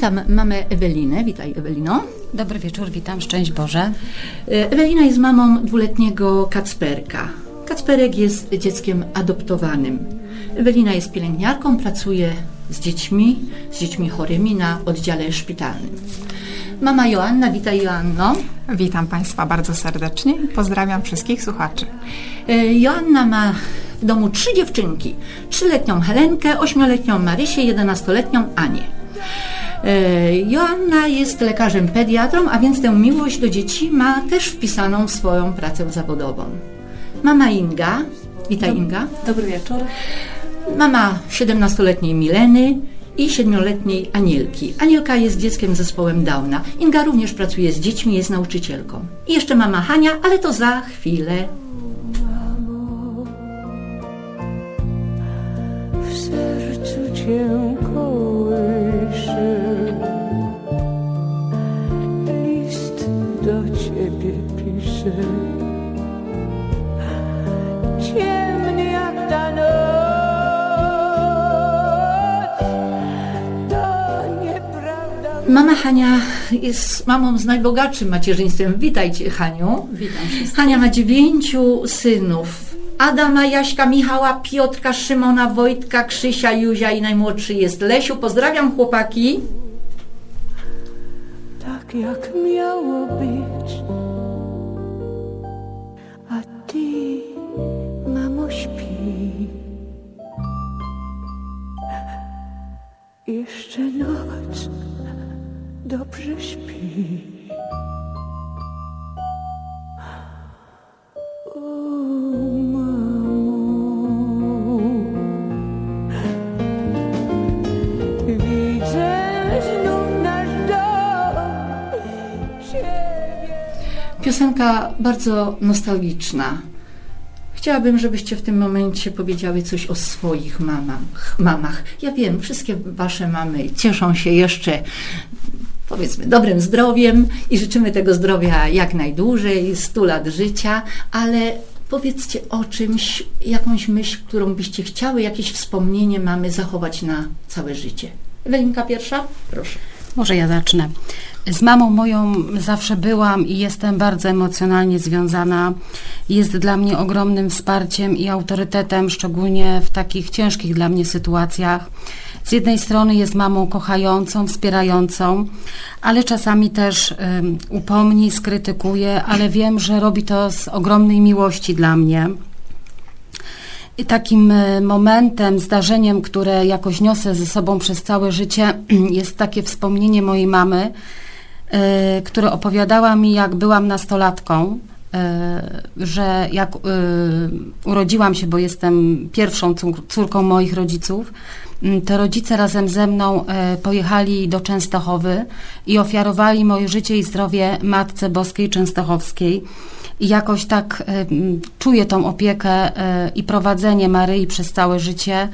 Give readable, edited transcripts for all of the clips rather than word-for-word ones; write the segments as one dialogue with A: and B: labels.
A: Witam mamę Ewelinę. Witaj, Ewelino.
B: Dobry wieczór, witam, szczęść Boże.
A: Ewelina jest mamą 2-letniego Kacperka. Kacperek jest dzieckiem adoptowanym. Ewelina jest pielęgniarką, pracuje z dziećmi chorymi na oddziale szpitalnym. Mama Joanna, witaj Joanno.
C: Witam Państwa bardzo serdecznie i pozdrawiam wszystkich słuchaczy.
A: Joanna ma w domu 3 dziewczynki. 3-letnią Helenkę, 8-letnią Marysię, 11-letnią Anię. Joanna jest lekarzem pediatrą, a więc tę miłość do dzieci ma też wpisaną w swoją pracę zawodową. Mama Inga. Witaj Inga.
D: Dobry wieczór.
A: Mama 17-letniej Mileny i 7-letniej Anielki. Anielka jest dzieckiem z zespołem Downa. Inga również pracuje z dziećmi, jest nauczycielką. I jeszcze mama Hania, ale to za chwilę.
E: W sercu cię kołysze, list do ciebie piszę, ciemny jak ta noc, to nieprawda.
A: Mama Hania jest mamą z najbogatszym macierzyństwem. Witajcie, Haniu.
D: Witam wszystkich.
A: Hania ma 9 synów. Adama, Jaśka, Michała, Piotrka, Szymona, Wojtka, Krzysia, Józia i najmłodszy jest Lesiu. Pozdrawiam chłopaki.
E: Tak jak miało być, a ty, mamo, śpi. Jeszcze noc, dobrze śpi. O, mamo, widzę znów nasz dom, ciebie.
A: Piosenka bardzo nostalgiczna. Chciałabym, żebyście w tym momencie powiedziały coś o swoich mamach. Ja wiem, wszystkie wasze mamy cieszą się jeszcze, powiedzmy, dobrym zdrowiem i życzymy tego zdrowia jak najdłużej, 100 lat życia, ale powiedzcie o czymś, jakąś myśl, którą byście chciały, jakieś wspomnienie mamy zachować na całe życie. Ewelinka pierwsza? Proszę.
B: Może ja zacznę. Z mamą moją zawsze byłam i jestem bardzo emocjonalnie związana. Jest dla mnie ogromnym wsparciem i autorytetem, szczególnie w takich ciężkich dla mnie sytuacjach. Z jednej strony jest mamą kochającą, wspierającą, ale czasami też upomni, skrytykuje, ale wiem, że robi to z ogromnej miłości dla mnie. I takim momentem, zdarzeniem, które jakoś niosę ze sobą przez całe życie, jest takie wspomnienie mojej mamy, które opowiadała mi, jak byłam nastolatką, że jak urodziłam się, bo jestem pierwszą córką moich rodziców, to rodzice razem ze mną pojechali do Częstochowy i ofiarowali moje życie i zdrowie Matce Boskiej Częstochowskiej. I jakoś tak czuję tą opiekę i prowadzenie Maryi przez całe życie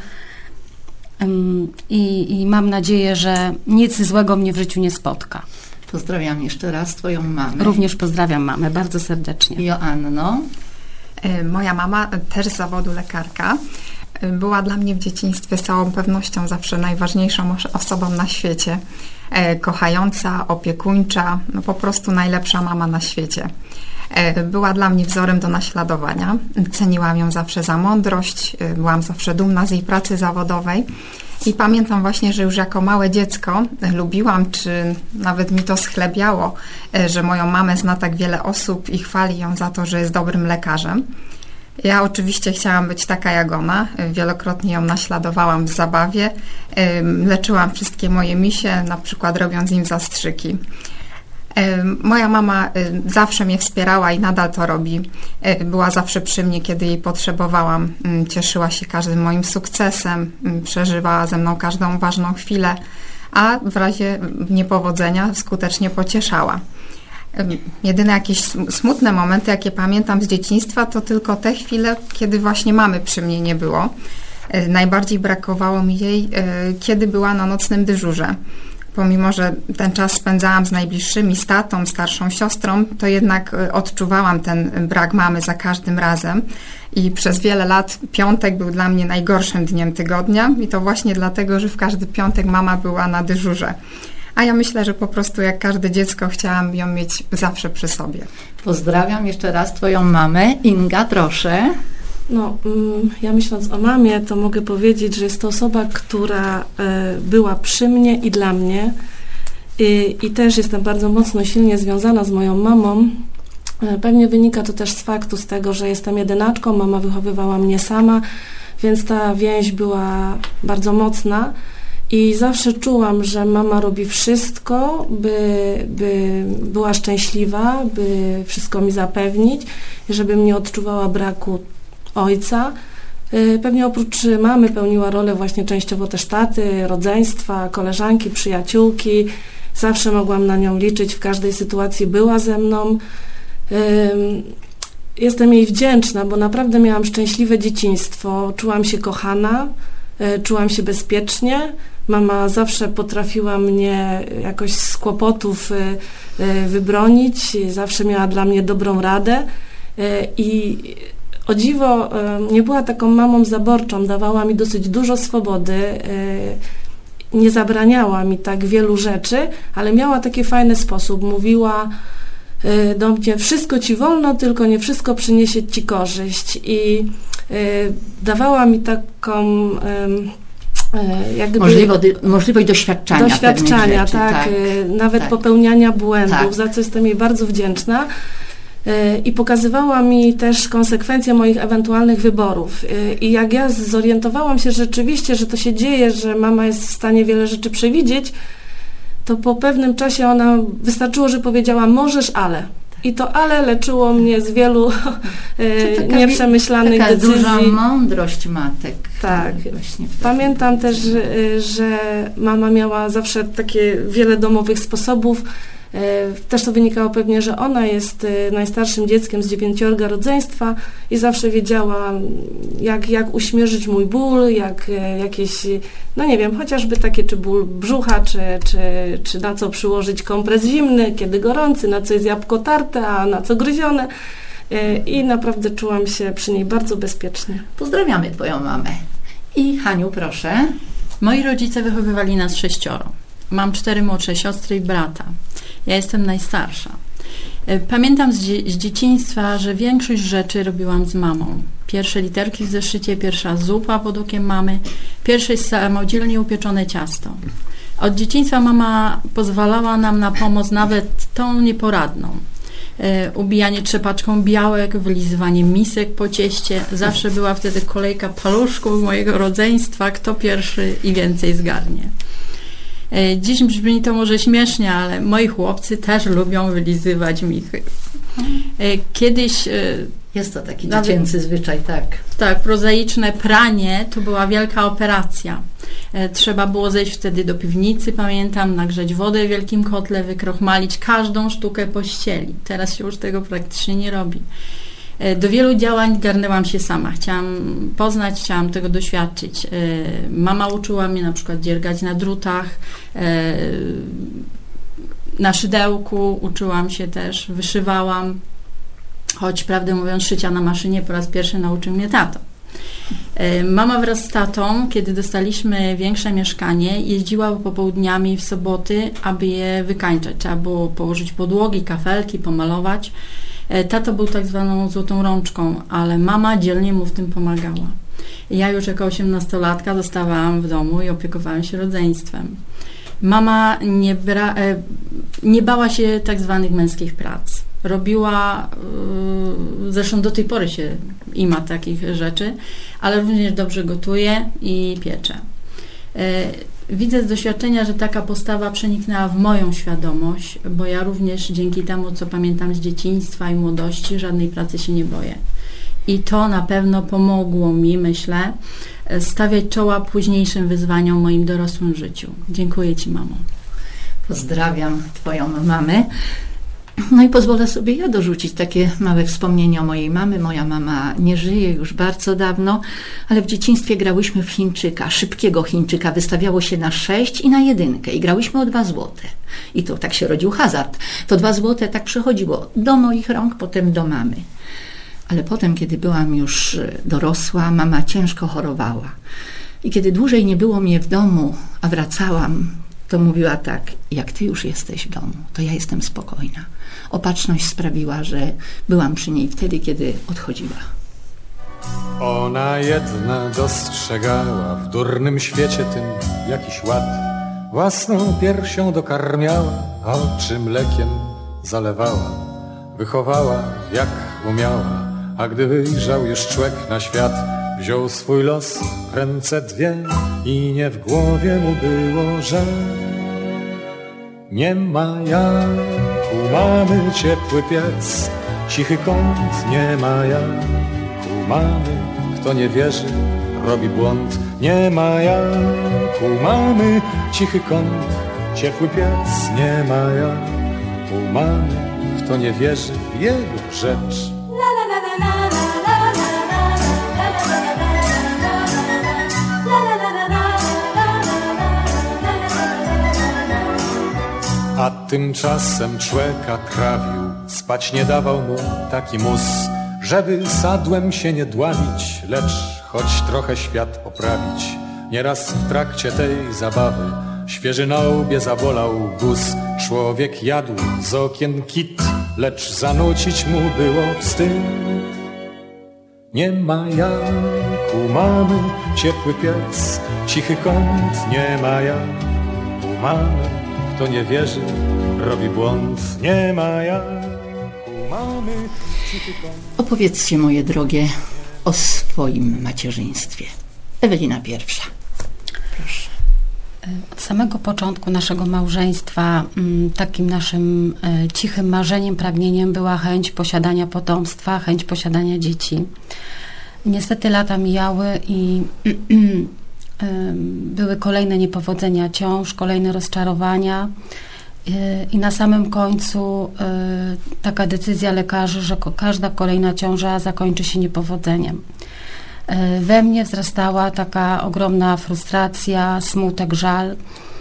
B: i mam nadzieję, że nic złego mnie w życiu nie spotka.
A: Pozdrawiam jeszcze raz twoją mamę.
B: Również pozdrawiam mamę bardzo serdecznie.
A: Joanno.
C: Moja mama, też z zawodu lekarka, była dla mnie w dzieciństwie z całą pewnością zawsze najważniejszą osobą na świecie. Kochająca, opiekuńcza, no po prostu najlepsza mama na świecie. Była dla mnie wzorem do naśladowania. Ceniłam ją zawsze za mądrość, byłam zawsze dumna z jej pracy zawodowej. I pamiętam właśnie, że już jako małe dziecko lubiłam, czy nawet mi to schlebiało, że moją mamę zna tak wiele osób i chwali ją za to, że jest dobrym lekarzem. Ja oczywiście chciałam być taka jak ona, wielokrotnie ją naśladowałam w zabawie, leczyłam wszystkie moje misie, na przykład robiąc im zastrzyki. Moja mama zawsze mnie wspierała i nadal to robi. Była zawsze przy mnie, kiedy jej potrzebowałam. Cieszyła się każdym moim sukcesem, przeżywała ze mną każdą ważną chwilę, a w razie niepowodzenia skutecznie pocieszała. Jedyne jakieś smutne momenty, jakie pamiętam z dzieciństwa, to tylko te chwile, kiedy właśnie mamy przy mnie nie było. Najbardziej brakowało mi jej, kiedy była na nocnym dyżurze. Pomimo że ten czas spędzałam z najbliższymi, z tatą, starszą siostrą, to jednak odczuwałam ten brak mamy za każdym razem. I przez wiele lat piątek był dla mnie najgorszym dniem tygodnia i to właśnie dlatego, że w każdy piątek mama była na dyżurze. A ja myślę, że po prostu jak każde dziecko chciałam ją mieć zawsze przy sobie.
A: Pozdrawiam jeszcze raz Twoją mamę. Inga, proszę.
D: No, ja myśląc o mamie, to mogę powiedzieć, że jest to osoba, która była przy mnie i dla mnie. I też jestem bardzo mocno, silnie związana z moją mamą. Pewnie wynika to też z faktu, z tego, że jestem jedynaczką, mama wychowywała mnie sama, więc ta więź była bardzo mocna. I zawsze czułam, że mama robi wszystko, by była szczęśliwa, by wszystko mi zapewnić, żebym nie odczuwała braku ojca. Pewnie oprócz mamy pełniła rolę właśnie częściowo też taty, rodzeństwa, koleżanki, przyjaciółki. Zawsze mogłam na nią liczyć, w każdej sytuacji była ze mną. Jestem jej wdzięczna, bo naprawdę miałam szczęśliwe dzieciństwo. Czułam się kochana, czułam się bezpiecznie. Mama zawsze potrafiła mnie jakoś z kłopotów wybronić, zawsze miała dla mnie dobrą radę i o dziwo nie była taką mamą zaborczą, dawała mi dosyć dużo swobody, nie zabraniała mi tak wielu rzeczy, ale miała taki fajny sposób, mówiła do mnie: wszystko ci wolno, tylko nie wszystko przyniesie ci korzyść, i dawała mi taką jakby
A: możliwość doświadczania, rzeczy,
D: tak, nawet
A: tak.
D: popełniania błędów,
A: Tak.
D: za co jestem jej bardzo wdzięczna. I pokazywała mi też konsekwencje moich ewentualnych wyborów. I jak ja zorientowałam się rzeczywiście, że to się dzieje, że mama jest w stanie wiele rzeczy przewidzieć, to po pewnym czasie ona, wystarczyło, że powiedziała: możesz, ale. I to ale leczyło mnie z wielu nieprzemyślanych
A: taka
D: decyzji.
A: Duża mądrość matek.
D: Tak.
A: Właśnie
D: Pamiętam też, że mama miała zawsze takie wiele domowych sposobów. Też to wynikało pewnie, że ona jest najstarszym dzieckiem z 9 rodzeństwa i zawsze wiedziała, jak uśmierzyć mój ból, jak jakieś, no nie wiem, chociażby takie, czy ból brzucha, czy na co przyłożyć kompres zimny, kiedy gorący, na co jest jabłko tarte, a na co gryzione. I naprawdę czułam się przy niej bardzo bezpiecznie.
A: Pozdrawiamy Twoją mamę. I Haniu, proszę.
F: Moi rodzice wychowywali nas 6. Mam 4 młodsze siostry i brata. Ja jestem najstarsza. Pamiętam z dzieciństwa, że większość rzeczy robiłam z mamą. Pierwsze literki w zeszycie, pierwsza zupa pod okiem mamy, pierwsze samodzielnie upieczone ciasto. Od dzieciństwa mama pozwalała nam na pomoc, nawet tą nieporadną. Ubijanie trzepaczką białek, wylizywanie misek po cieście. Zawsze była wtedy kolejka paluszków mojego rodzeństwa, kto pierwszy i więcej zgarnie. Dziś brzmi to może śmiesznie, ale moi chłopcy też lubią wylizywać michy. Kiedyś...
A: Jest to taki dziecięcy zwyczaj, tak.
F: Tak, prozaiczne pranie to była wielka operacja. Trzeba było zejść wtedy do piwnicy, pamiętam, nagrzać wodę w wielkim kotle, wykrochmalić każdą sztukę pościeli. Teraz się już tego praktycznie nie robi. Do wielu działań garnęłam się sama. Chciałam poznać, chciałam tego doświadczyć. Mama uczyła mnie na przykład dziergać na drutach, na szydełku uczyłam się też, wyszywałam, choć prawdę mówiąc szycia na maszynie po raz pierwszy nauczył mnie tato. Mama wraz z tatą, kiedy dostaliśmy większe mieszkanie, jeździła popołudniami w soboty, aby je wykańczać. Trzeba było położyć podłogi, kafelki, pomalować. Tato był tak zwaną złotą rączką, ale mama dzielnie mu w tym pomagała. Ja już jako 18-latka zostawałam w domu i opiekowałam się rodzeństwem. Mama nie bała się tak zwanych męskich prac. Robiła, zresztą do tej pory się ima takich rzeczy, ale również dobrze gotuje i piecze. Widzę z doświadczenia, że taka postawa przeniknęła w moją świadomość, bo ja również dzięki temu, co pamiętam z dzieciństwa i młodości, żadnej pracy się nie boję. I to na pewno pomogło mi, myślę, stawiać czoła późniejszym wyzwaniom w moim dorosłym życiu. Dziękuję Ci, mamo.
A: Pozdrawiam Twoją mamę. No i pozwolę sobie ja dorzucić takie małe wspomnienie o mojej mamy. Moja mama nie żyje już bardzo dawno, ale w dzieciństwie grałyśmy w Chińczyka, szybkiego Chińczyka. Wystawiało się na 6 i na 1 i grałyśmy o 2 złote. I to tak się rodził hazard. To 2 złote tak przechodziło do moich rąk, potem do mamy. Ale potem, kiedy byłam już dorosła, mama ciężko chorowała. I kiedy dłużej nie było mnie w domu, a wracałam, to mówiła tak: jak ty już jesteś w domu, to ja jestem spokojna. Opatrzność sprawiła, że byłam przy niej wtedy, kiedy odchodziła.
G: Ona jedna dostrzegała w durnym świecie tym jakiś ład. Własną piersią dokarmiała, oczy mlekiem zalewała. Wychowała jak umiała, a gdy wyjrzał już człek na świat, wziął swój los w ręce dwie i nie w głowie mu było, że nie ma jak u mamy ciepły piec, cichy kąt, nie ma jak u mamy. Kto nie wierzy, robi błąd. Nie ma jak u mamy cichy kąt, ciepły piec. Nie ma jak u mamy. Kto nie wierzy, jego rzecz. A tymczasem człeka trawił, spać nie dawał mu taki mus, żeby sadłem się nie dławić, lecz choć trochę świat oprawić. Nieraz w trakcie tej zabawy świeży na łbie zabolał guz. Człowiek jadł z okien kit, lecz zanucić mu było wstyd. Nie ma jak u mamy ciepły piec, cichy kąt. Nie ma jak u mamy. Kto nie wierzy, robi błąd. Nie ma jak u mamy cichy kąt.
A: Opowiedzcie, moje drogie, o swoim macierzyństwie. Ewelina pierwsza. Proszę.
B: Od samego początku naszego małżeństwa takim naszym cichym marzeniem, pragnieniem była chęć posiadania potomstwa, chęć posiadania dzieci. Niestety lata mijały i były kolejne niepowodzenia ciąż, kolejne rozczarowania i na samym końcu taka decyzja lekarzy, że każda kolejna ciąża zakończy się niepowodzeniem. We mnie wzrastała taka ogromna frustracja, smutek, żal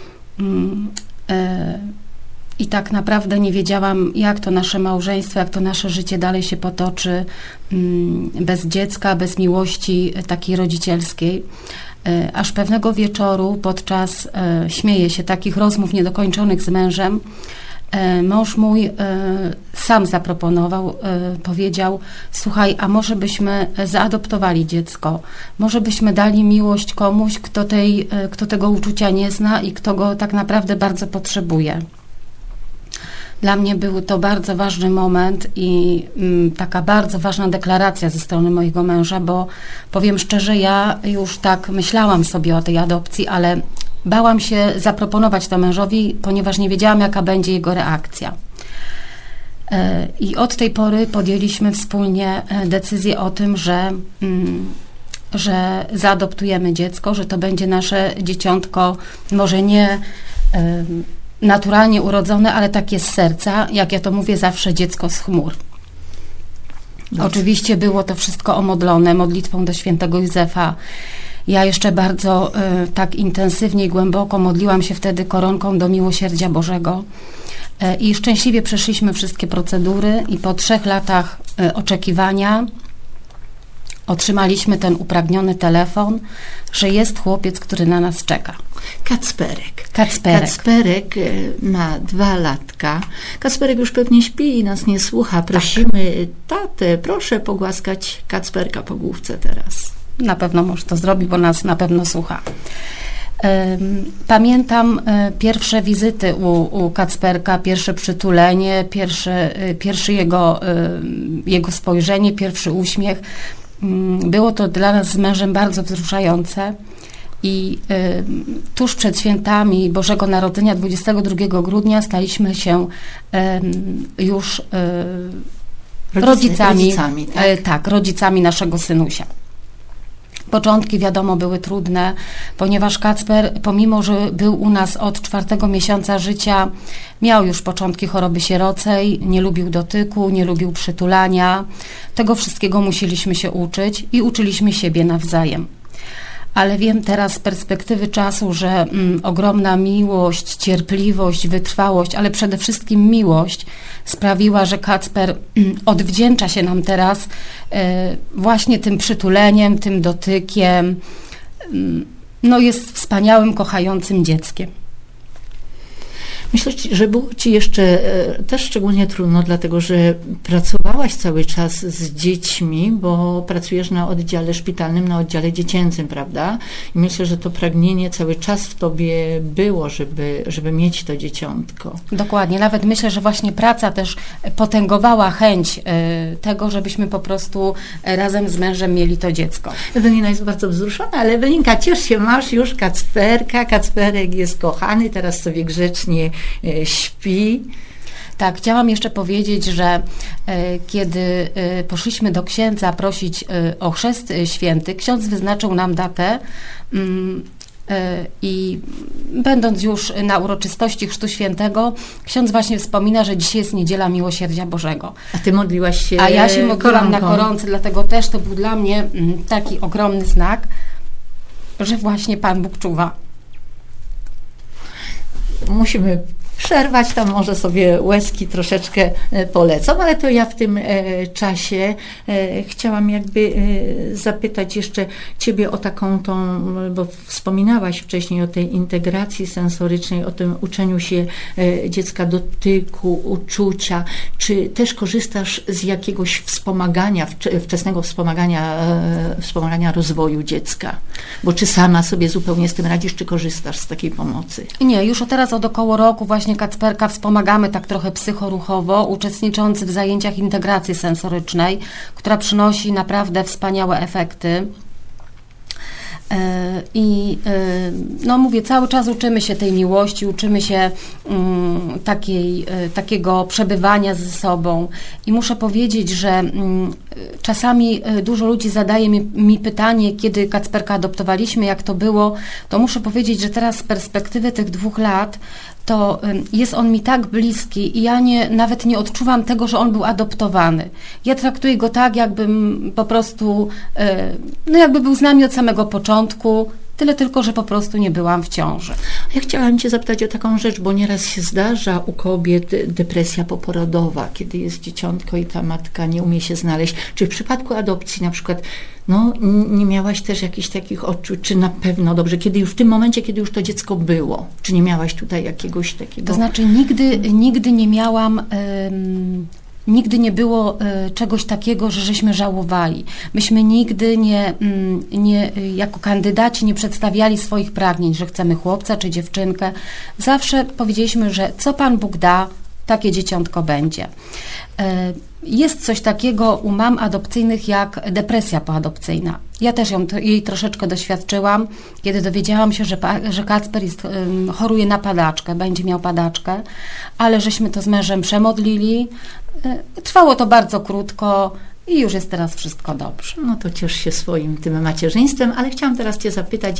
B: i tak naprawdę nie wiedziałam, jak to nasze małżeństwo, jak to nasze życie dalej się potoczy bez dziecka, bez miłości takiej rodzicielskiej. Aż pewnego wieczoru podczas, śmieję się, takich rozmów niedokończonych z mężem, mąż mój sam zaproponował, powiedział: słuchaj, a może byśmy zaadoptowali dziecko, może byśmy dali miłość komuś, kto tego uczucia nie zna i kto go tak naprawdę bardzo potrzebuje. Dla mnie był to bardzo ważny moment i taka bardzo ważna deklaracja ze strony mojego męża, bo powiem szczerze, ja już tak myślałam sobie o tej adopcji, ale bałam się zaproponować to mężowi, ponieważ nie wiedziałam, jaka będzie jego reakcja. I od tej pory podjęliśmy wspólnie decyzję o tym, że zaadoptujemy dziecko, że to będzie nasze dzieciątko, może nie naturalnie urodzone, ale takie z serca, jak ja to mówię zawsze, dziecko z chmur. Oczywiście było to wszystko omodlone modlitwą do świętego Józefa. Ja jeszcze bardzo tak intensywnie i głęboko modliłam się wtedy koronką do miłosierdzia Bożego. I szczęśliwie przeszliśmy wszystkie procedury i po 3 latach oczekiwania otrzymaliśmy ten upragniony telefon, że jest chłopiec, który na nas czeka.
A: Kacperek.
B: Kacperek
A: Ma 2 latka. Kacperek już pewnie śpi i nas nie słucha. Prosimy tatę, proszę pogłaskać Kacperka po główce teraz.
B: Na pewno mąż to zrobi, bo nas na pewno słucha. Pamiętam pierwsze wizyty u Kacperka, pierwsze przytulenie, pierwszy jego spojrzenie, pierwszy uśmiech. Było to dla nas z mężem bardzo wzruszające i tuż przed świętami Bożego Narodzenia 22 grudnia staliśmy się już rodzicami, tak, rodzicami naszego synusia. Początki, wiadomo, były trudne, ponieważ Kacper, pomimo że był u nas od 4. miesiąca życia, miał już początki choroby sierocej, nie lubił dotyku, nie lubił przytulania. Tego wszystkiego musieliśmy się uczyć i uczyliśmy siebie nawzajem. Ale wiem teraz z perspektywy czasu, że ogromna miłość, cierpliwość, wytrwałość, ale przede wszystkim miłość sprawiła, że Kacper odwdzięcza się nam teraz właśnie tym przytuleniem, tym dotykiem. No jest wspaniałym, kochającym dzieckiem.
A: Myślę, że było Ci jeszcze też szczególnie trudno, dlatego że pracowałaś cały czas z dziećmi, bo pracujesz na oddziale szpitalnym, na oddziale dziecięcym, prawda? I myślę, że to pragnienie cały czas w Tobie było, żeby mieć to dzieciątko.
B: Dokładnie. Nawet myślę, że właśnie praca też potęgowała chęć tego, żebyśmy po prostu razem z mężem mieli to dziecko.
A: Ewelina jest bardzo wzruszona, ale Ewelinka, ciesz się, masz już Kacperka. Kacperek jest kochany, teraz sobie grzecznie śpi.
B: Tak, chciałam jeszcze powiedzieć, że kiedy poszliśmy do księdza prosić o chrzest święty, ksiądz wyznaczył nam datę i będąc już na uroczystości Chrztu Świętego, ksiądz właśnie wspomina, że dzisiaj jest Niedziela Miłosierdzia Bożego.
A: A Ty modliłaś się
B: A ja się modliłam
A: koronką.
B: na koronce, dlatego też to był dla mnie taki ogromny znak, że właśnie Pan Bóg czuwa.
A: Musimy przerwać, tam może sobie łezki troszeczkę polecą, ale to ja w tym czasie chciałam jakby zapytać jeszcze Ciebie o taką tą, bo wspominałaś wcześniej o tej integracji sensorycznej, o tym uczeniu się dziecka dotyku, uczucia. Czy też korzystasz z jakiegoś wspomagania, wczesnego wspomagania rozwoju dziecka? Bo czy sama sobie zupełnie z tym radzisz, czy korzystasz z takiej pomocy?
B: Nie, już teraz od około roku właśnie Kacperka wspomagamy tak trochę psychoruchowo, uczestniczący w zajęciach integracji sensorycznej, która przynosi naprawdę wspaniałe efekty. I no mówię, cały czas uczymy się tej miłości, uczymy się takiego przebywania ze sobą i muszę powiedzieć, że czasami dużo ludzi zadaje mi pytanie, kiedy Kacperka adoptowaliśmy, jak to było, to muszę powiedzieć, że teraz z perspektywy tych 2 lat to jest on mi tak bliski i ja nawet nie odczuwam tego, że on był adoptowany. Ja traktuję go tak, jakbym po prostu, no jakby był z nami od samego początku, tyle tylko, że po prostu nie byłam w ciąży.
A: Ja chciałam Cię zapytać o taką rzecz, bo nieraz się zdarza u kobiet depresja poporodowa, kiedy jest dzieciątko i ta matka nie umie się znaleźć. Czy w przypadku adopcji na przykład nie miałaś też jakichś takich odczuć, czy na pewno dobrze, w tym momencie, kiedy już to dziecko było, czy nie miałaś tutaj jakiegoś takiego...
B: To znaczy nigdy nie miałam... Nigdy nie było czegoś takiego, że żeśmy żałowali. Myśmy nigdy nie jako kandydaci nie przedstawiali swoich pragnień, że chcemy chłopca czy dziewczynkę. Zawsze powiedzieliśmy, że co Pan Bóg da, takie dzieciątko będzie. Jest coś takiego u mam adopcyjnych jak depresja poadopcyjna. Ja też jej troszeczkę doświadczyłam, kiedy dowiedziałam się, że Kacper choruje na padaczkę, będzie miał padaczkę, ale żeśmy to z mężem przemodlili. Trwało to bardzo krótko i już jest teraz wszystko dobrze.
A: No to ciesz się swoim tym macierzyństwem, ale chciałam teraz Cię zapytać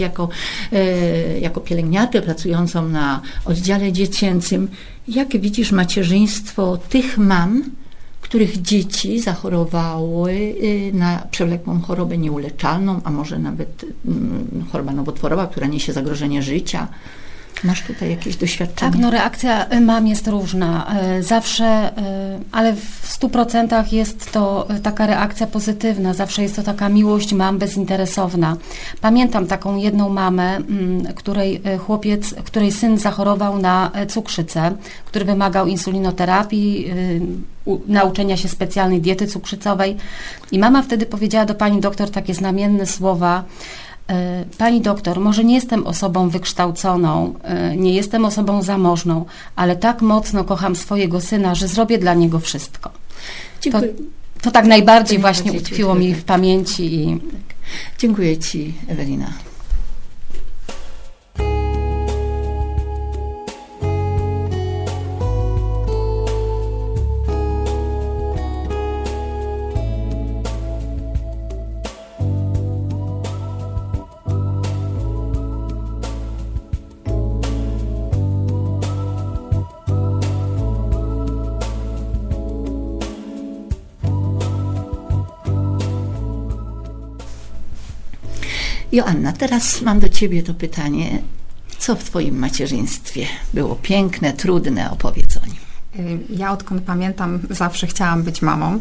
A: jako pielęgniarkę pracującą na oddziale dziecięcym, jak widzisz macierzyństwo tych mam, których dzieci zachorowały na przewlekłą chorobę nieuleczalną, a może nawet choroba nowotworowa, która niesie zagrożenie życia. Masz tutaj jakieś doświadczenie?
B: Tak, reakcja mam jest różna. Zawsze, ale w 100% jest to taka reakcja pozytywna. Zawsze jest to taka miłość mam bezinteresowna. Pamiętam taką jedną mamę, której syn zachorował na cukrzycę, który wymagał insulinoterapii, nauczenia się specjalnej diety cukrzycowej. I mama wtedy powiedziała do pani doktor takie znamienne słowa: Pani doktor, może nie jestem osobą wykształconą, nie jestem osobą zamożną, ale tak mocno kocham swojego syna, że zrobię dla niego wszystko. To tak najbardziej właśnie utkwiło mi w pamięci.
A: Dziękuję Ci, Ewelina. Joanna, teraz mam do Ciebie to pytanie. Co w Twoim macierzyństwie było piękne, trudne? Opowiedz o nim.
C: Ja odkąd pamiętam, zawsze chciałam być mamą.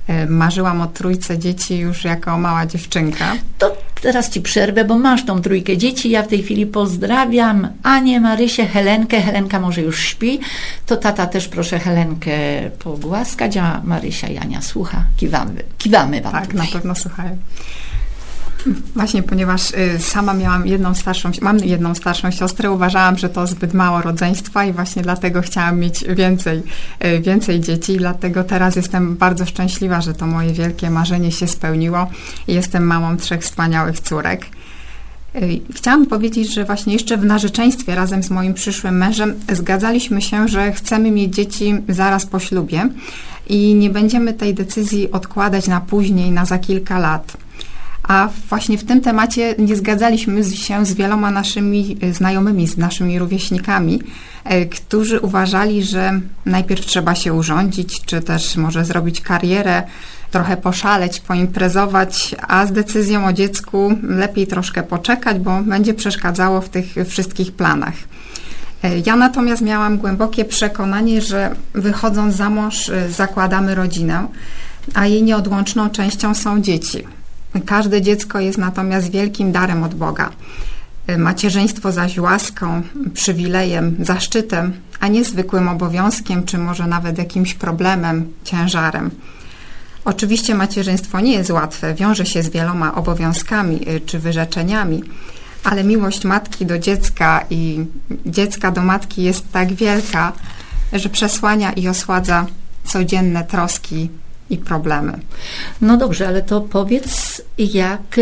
C: Marzyłam o 3 dzieci już jako mała dziewczynka.
A: To teraz Ci przerwę, bo masz tą 3 dzieci. Ja w tej chwili pozdrawiam Anię, Marysię, Helenkę. Helenka może już śpi. To tata też proszę Helenkę pogłaskać, a Marysia i Ania słucha. Kiwamy Wam.
C: Tak,
A: tutaj.
C: na pewno słuchają. Właśnie, ponieważ sama mam jedną starszą siostrę, uważałam, że to zbyt mało rodzeństwa i właśnie dlatego chciałam mieć więcej dzieci. Dlatego teraz jestem bardzo szczęśliwa, że to moje wielkie marzenie się spełniło i jestem mamą 3 wspaniałych córek. Chciałam powiedzieć, że właśnie jeszcze w narzeczeństwie razem z moim przyszłym mężem zgadzaliśmy się, że chcemy mieć dzieci zaraz po ślubie i nie będziemy tej decyzji odkładać na później, na za kilka lat. A właśnie w tym temacie nie zgadzaliśmy się z wieloma naszymi znajomymi, z naszymi rówieśnikami, którzy uważali, że najpierw trzeba się urządzić, czy też może zrobić karierę, trochę poszaleć, poimprezować, a z decyzją o dziecku lepiej troszkę poczekać, bo będzie przeszkadzało w tych wszystkich planach. Ja natomiast miałam głębokie przekonanie, że wychodząc za mąż zakładamy rodzinę, a jej nieodłączną częścią są dzieci. Każde dziecko jest natomiast wielkim darem od Boga. Macierzyństwo zaś łaską, przywilejem, zaszczytem, a nie zwykłym obowiązkiem, czy może nawet jakimś problemem, ciężarem. Oczywiście macierzyństwo nie jest łatwe, wiąże się z wieloma obowiązkami czy wyrzeczeniami, ale miłość matki do dziecka i dziecka do matki jest tak wielka, że przesłania i osładza codzienne troski i problemy.
A: No dobrze, ale to powiedz, jak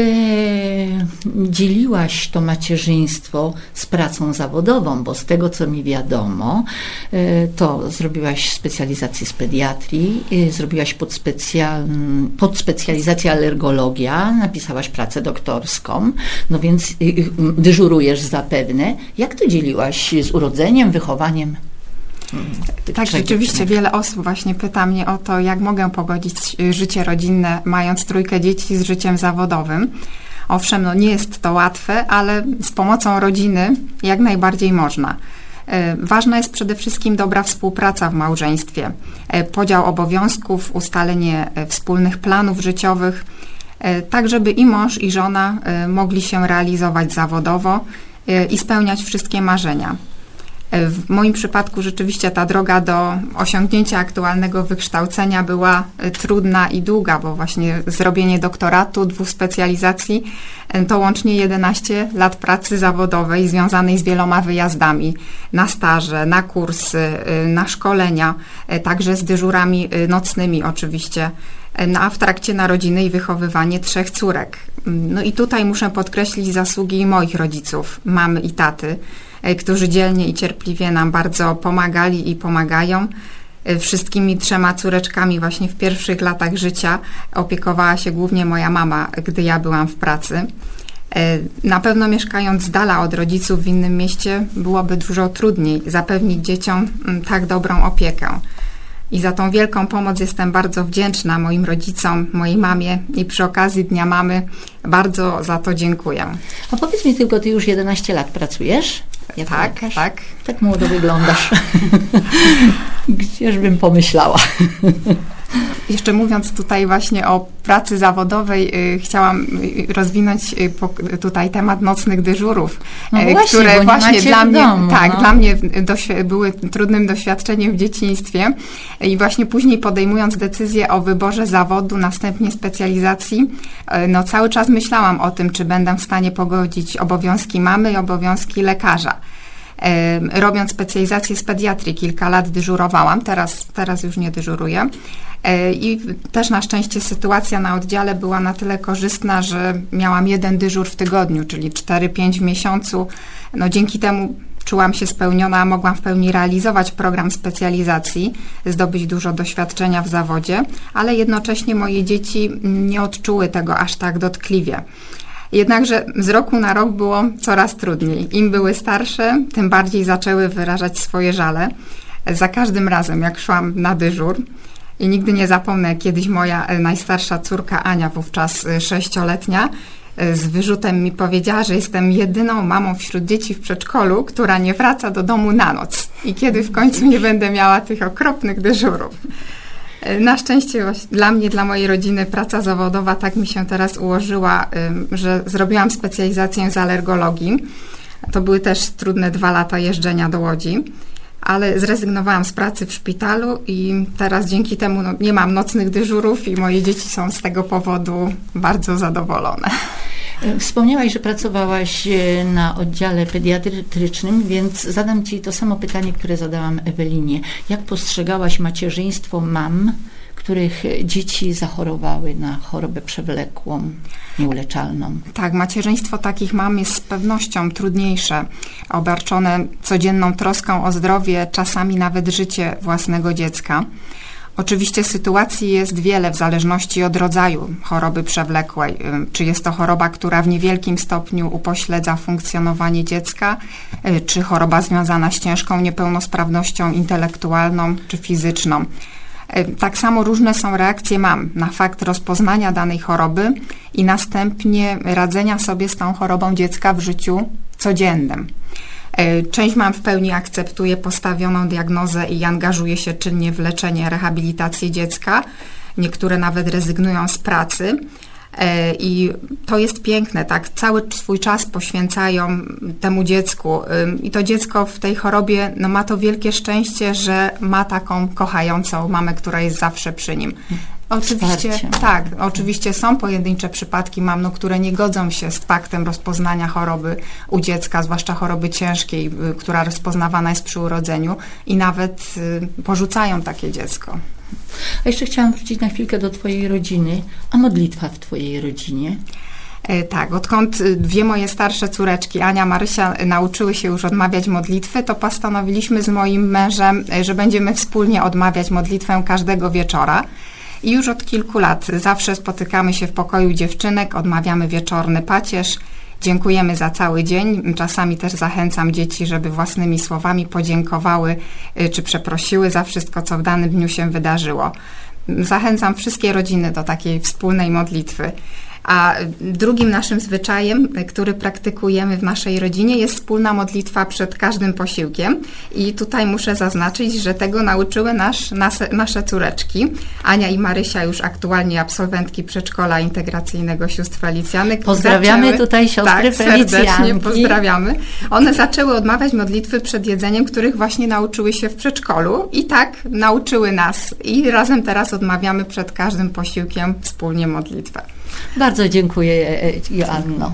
A: dzieliłaś to macierzyństwo z pracą zawodową, bo z tego, co mi wiadomo, to zrobiłaś specjalizację z pediatrii, zrobiłaś podspecjalizację alergologia, napisałaś pracę doktorską, no więc dyżurujesz zapewne. Jak to dzieliłaś z urodzeniem, wychowaniem?
C: Tak, rzeczywiście wiele osób właśnie pyta mnie o to, jak mogę pogodzić życie rodzinne, mając 3 dzieci z życiem zawodowym. Owszem, no nie jest to łatwe, ale z pomocą rodziny jak najbardziej można. Ważna jest przede wszystkim dobra współpraca w małżeństwie, podział obowiązków, ustalenie wspólnych planów życiowych, tak żeby i mąż, i żona mogli się realizować zawodowo i spełniać wszystkie marzenia. W moim przypadku rzeczywiście ta droga do osiągnięcia aktualnego wykształcenia była trudna i długa, bo właśnie zrobienie doktoratu, 2 specjalizacji to łącznie 11 lat pracy zawodowej związanej z wieloma wyjazdami na staże, na kursy, na szkolenia, także z dyżurami nocnymi oczywiście, a w trakcie narodziny i wychowywanie 3 córek. No i tutaj muszę podkreślić zasługi moich rodziców, mamy i taty, którzy dzielnie i cierpliwie nam bardzo pomagali i pomagają. Wszystkimi 3 córeczkami właśnie w pierwszych latach życia opiekowała się głównie moja mama, gdy ja byłam w pracy. Na pewno mieszkając z dala od rodziców w innym mieście byłoby dużo trudniej zapewnić dzieciom tak dobrą opiekę. I za tą wielką pomoc jestem bardzo wdzięczna moim rodzicom, mojej mamie i przy okazji Dnia Mamy bardzo za to dziękuję.
A: A powiedz mi tylko, ty już 11 lat pracujesz?
C: Tak, tak.
A: Tak młodo wyglądasz. Gdzieżbym pomyślała.
C: Jeszcze mówiąc tutaj właśnie o pracy zawodowej, chciałam rozwinąć tutaj temat nocnych dyżurów,
A: no właśnie,
C: które właśnie dla mnie,
A: domu,
C: dla mnie były trudnym doświadczeniem w dzieciństwie i właśnie później podejmując decyzję o wyborze zawodu, następnie specjalizacji, no cały czas myślałam o tym, czy będę w stanie pogodzić obowiązki mamy i obowiązki lekarza. Robiąc specjalizację z pediatrii, kilka lat dyżurowałam, teraz już nie dyżuruję. I też na szczęście sytuacja na oddziale była na tyle korzystna, że miałam 1 dyżur w tygodniu, czyli 4-5 w miesiącu. No dzięki temu czułam się spełniona, mogłam w pełni realizować program specjalizacji, zdobyć dużo doświadczenia w zawodzie, ale jednocześnie moje dzieci nie odczuły tego aż tak dotkliwie. Jednakże z roku na rok było coraz trudniej. Im były starsze, tym bardziej zaczęły wyrażać swoje żale. Za każdym razem, jak szłam na dyżur, i nigdy nie zapomnę, kiedyś moja najstarsza córka Ania, wówczas 6-letnia, z wyrzutem mi powiedziała, że jestem jedyną mamą wśród dzieci w przedszkolu, która nie wraca do domu na noc. I kiedy w końcu nie będę miała tych okropnych dyżurów. Na szczęście dla mnie, dla mojej rodziny praca zawodowa tak mi się teraz ułożyła, że zrobiłam specjalizację z alergologii. To były też trudne 2 lata jeżdżenia do Łodzi, ale zrezygnowałam z pracy w szpitalu i teraz dzięki temu nie mam nocnych dyżurów i moje dzieci są z tego powodu bardzo zadowolone.
A: Wspomniałaś, że pracowałaś na oddziale pediatrycznym, więc zadam Ci to samo pytanie, które zadałam Ewelinie. Jak postrzegałaś macierzyństwo mam, których dzieci zachorowały na chorobę przewlekłą, nieuleczalną?
C: Tak, macierzyństwo takich mam jest z pewnością trudniejsze, obarczone codzienną troską o zdrowie, czasami nawet życie własnego dziecka. Oczywiście sytuacji jest wiele w zależności od rodzaju choroby przewlekłej. Czy jest to choroba, która w niewielkim stopniu upośledza funkcjonowanie dziecka, czy choroba związana z ciężką niepełnosprawnością intelektualną czy fizyczną. Tak samo różne są reakcje mam na fakt rozpoznania danej choroby i następnie radzenia sobie z tą chorobą dziecka w życiu codziennym. Część mam w pełni akceptuje postawioną diagnozę i angażuje się czynnie w leczenie, rehabilitację dziecka. Niektóre nawet rezygnują z pracy. I to jest piękne, tak? Cały swój czas poświęcają temu dziecku i to dziecko w tej chorobie ma to wielkie szczęście, że ma taką kochającą mamę, która jest zawsze przy nim. Oczywiście, tak, oczywiście są pojedyncze przypadki mam, które nie godzą się z faktem rozpoznania choroby u dziecka, zwłaszcza choroby ciężkiej, która rozpoznawana jest przy urodzeniu i nawet porzucają takie dziecko.
A: A jeszcze chciałam wrócić na chwilkę do Twojej rodziny. A modlitwa w Twojej rodzinie?
C: Tak, odkąd 2 moje starsze córeczki, Ania, Marysia, nauczyły się już odmawiać modlitwy, to postanowiliśmy z moim mężem, że będziemy wspólnie odmawiać modlitwę każdego wieczora. I już od kilku lat zawsze spotykamy się w pokoju dziewczynek, odmawiamy wieczorny pacierz, dziękujemy za cały dzień. Czasami też zachęcam dzieci, żeby własnymi słowami podziękowały czy przeprosiły za wszystko, co w danym dniu się wydarzyło. Zachęcam wszystkie rodziny do takiej wspólnej modlitwy. A drugim naszym zwyczajem, który praktykujemy w naszej rodzinie, jest wspólna modlitwa przed każdym posiłkiem. I tutaj muszę zaznaczyć, że tego nauczyły nasze córeczki. Ania i Marysia, już aktualnie absolwentki przedszkola integracyjnego sióstr Felicjanek.
A: Pozdrawiamy tutaj siostry Felicjanki.
C: Serdecznie pozdrawiamy. One zaczęły odmawiać modlitwy przed jedzeniem, których właśnie nauczyły się w przedszkolu i tak nauczyły nas. I razem teraz odmawiamy przed każdym posiłkiem wspólnie modlitwę.
A: Bardzo dziękuję, Joanno.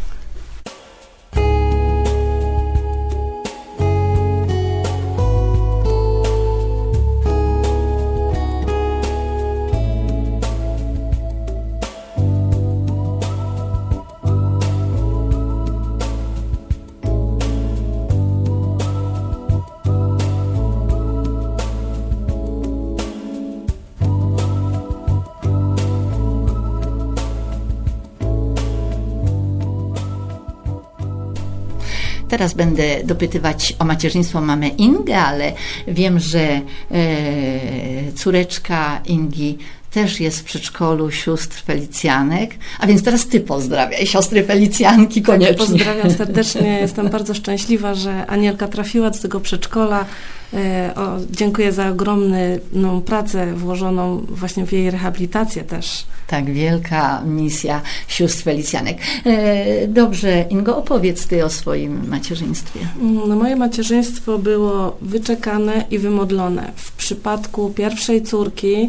A: Teraz będę dopytywać o macierzyństwo mamę Ingę, ale wiem, że córeczka Ingi też jest w przedszkolu sióstr Felicjanek, a więc teraz Ty pozdrawiaj siostry Felicjanki koniecznie.
D: Tak, pozdrawiam serdecznie, jestem bardzo szczęśliwa, że Anielka trafiła do tego przedszkola. Dziękuję za ogromną pracę włożoną właśnie w jej rehabilitację też.
A: Tak, wielka misja sióstr Felicjanek. Dobrze, Ingo, opowiedz Ty o swoim macierzyństwie.
D: No, moje macierzyństwo było wyczekane i wymodlone. W przypadku pierwszej córki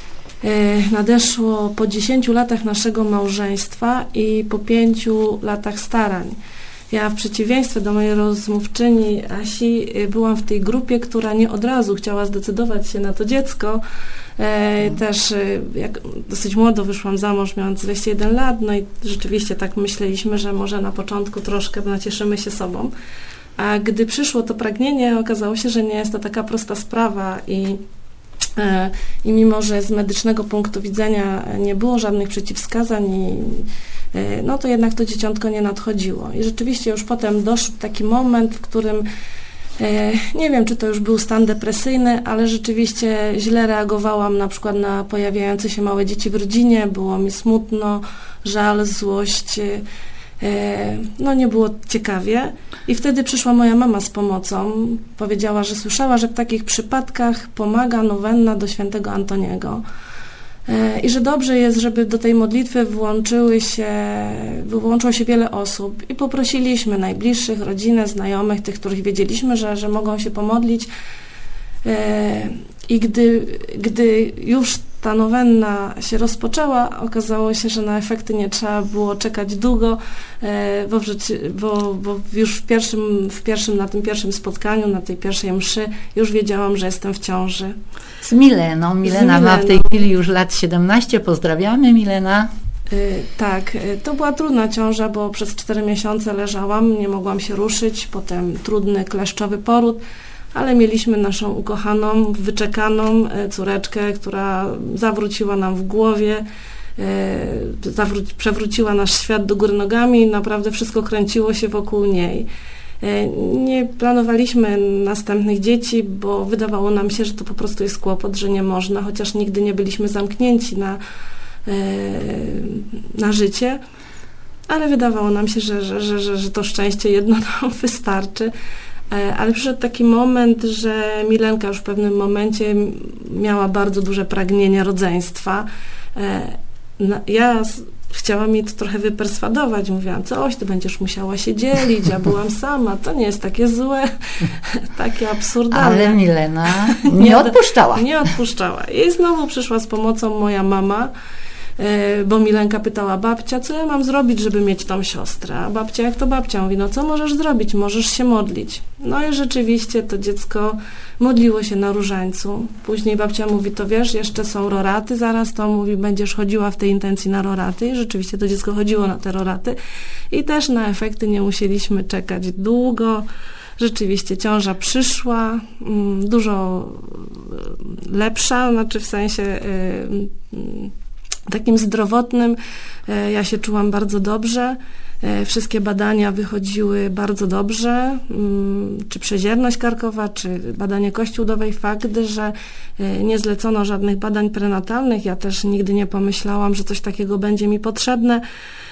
D: nadeszło po 10 latach naszego małżeństwa i po 5 latach starań. Ja w przeciwieństwie do mojej rozmówczyni Asi byłam w tej grupie, która nie od razu chciała zdecydować się na to dziecko. Też jak dosyć młodo wyszłam za mąż, mając 21 lat, no i rzeczywiście tak myśleliśmy, że może na początku troszkę nacieszymy się sobą. A gdy przyszło to pragnienie, okazało się, że nie jest to taka prosta sprawa i mimo, że z medycznego punktu widzenia nie było żadnych przeciwwskazań, no to jednak to dzieciątko nie nadchodziło. I rzeczywiście już potem doszedł taki moment, w którym nie wiem, czy to już był stan depresyjny, ale rzeczywiście źle reagowałam na przykład na pojawiające się małe dzieci w rodzinie, było mi smutno, żal, złość. No nie było ciekawie i wtedy przyszła moja mama z pomocą. Powiedziała, że słyszała, że w takich przypadkach pomaga nowenna do świętego Antoniego i że dobrze jest, żeby do tej modlitwy włączyło się wiele osób i poprosiliśmy najbliższych, rodzinę, znajomych, tych, których wiedzieliśmy, że mogą się pomodlić. I gdy już ta nowenna się rozpoczęła, okazało się, że na efekty nie trzeba było czekać długo, bo już na tym pierwszym spotkaniu, na tej pierwszej mszy już wiedziałam, że jestem w ciąży.
A: Z Mileną. Milena ma w tej chwili już lat 17. Pozdrawiamy, Milena.
D: Tak, to była trudna ciąża, bo przez 4 miesiące leżałam, nie mogłam się ruszyć, potem trudny kleszczowy poród, ale mieliśmy naszą ukochaną, wyczekaną córeczkę, która zawróciła nam w głowie, przewróciła nasz świat do góry nogami i naprawdę wszystko kręciło się wokół niej. Nie planowaliśmy następnych dzieci, bo wydawało nam się, że to po prostu jest kłopot, że nie można, chociaż nigdy nie byliśmy zamknięci na życie, ale wydawało nam się, że to szczęście jedno nam wystarczy. Ale przyszedł taki moment, że Milenka już w pewnym momencie miała bardzo duże pragnienie rodzeństwa. Ja chciałam jej to trochę wyperswadować. Mówiłam, coś, ty będziesz musiała się dzielić, ja byłam sama, to nie jest takie złe, takie absurdalne.
A: Ale Milena nie odpuszczała.
D: Nie odpuszczała. I znowu przyszła z pomocą moja mama, bo Milenka pytała, babcia, co ja mam zrobić, żeby mieć tą siostrę? A babcia, jak to babcia? Mówi, no co możesz zrobić? Możesz się modlić. No i rzeczywiście to dziecko modliło się na różańcu. Później babcia mówi, to wiesz, jeszcze są roraty, zaraz to mówi, będziesz chodziła w tej intencji na roraty. I rzeczywiście to dziecko chodziło na te roraty. I też na efekty nie musieliśmy czekać długo. Rzeczywiście ciąża przyszła, dużo lepsza, znaczy w sensie takim zdrowotnym. Ja się czułam bardzo dobrze. Wszystkie badania wychodziły bardzo dobrze. Czy przezierność karkowa, czy badanie kości udowej. Fakt, że nie zlecono żadnych badań prenatalnych. Ja też nigdy nie pomyślałam, że coś takiego będzie mi potrzebne.